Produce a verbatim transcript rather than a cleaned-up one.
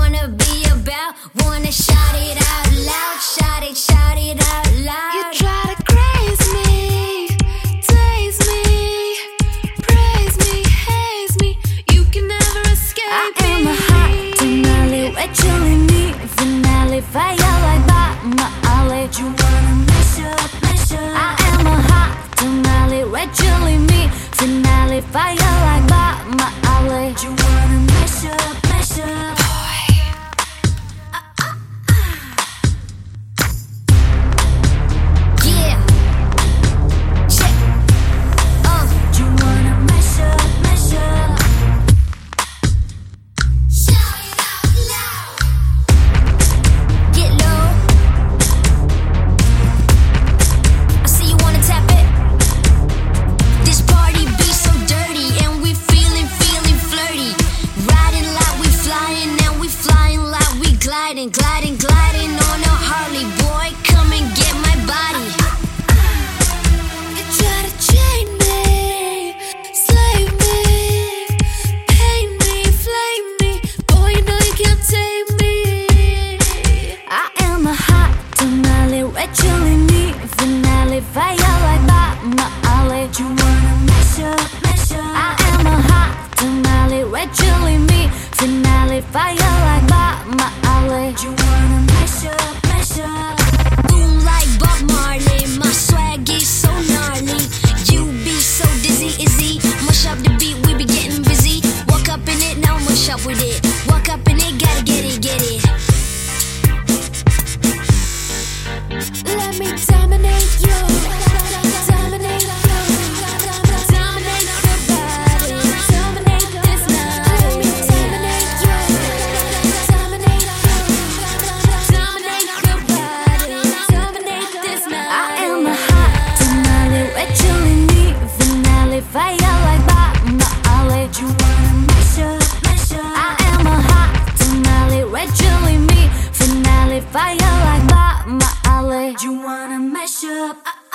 wanna be about? Wanna shout it out loud, shout it, shout it out loud. You try to craze me, taste me, praise me, haze me. You can never escape I me. am a hot tamale, red chili meat finale, fire like Bob Marley. You wanna mess up, mess up. I am a hot tamale, red chili meat finale, fire like Bob Marley. You wanna mess up, mess up. Gliding, gliding, gliding on a Harley. Boy, come and get my body. You try to chain me, slave me, pain me, flame me. Boy, you know you can't tame me. I am a hot tamale, red chili meat finale, fire like Bob Marley. You wanna mess up, mess up. I am a hot tamale, red chili meat finale, fire like Bob Marley. You wanna mess up, mess up. Boom like Bob Marley, my swag is so gnarly. You be so dizzy, izzy. Mush up the beat, we be getting busy. Walk up in it, now mush up with it. Walk up in it, gotta get it, get it. Let me dominate you, dominate you, dominate your body, dominate this night. Let me dominate you, dominate you, dominate your body, dominate this night. I am a hot tamale, red chili meat finale, fire like Bob Marley. You wanna mess up, mess up. I am a hot tamale, red chili meat finale, fire like Bob Marley. You wanna mess up.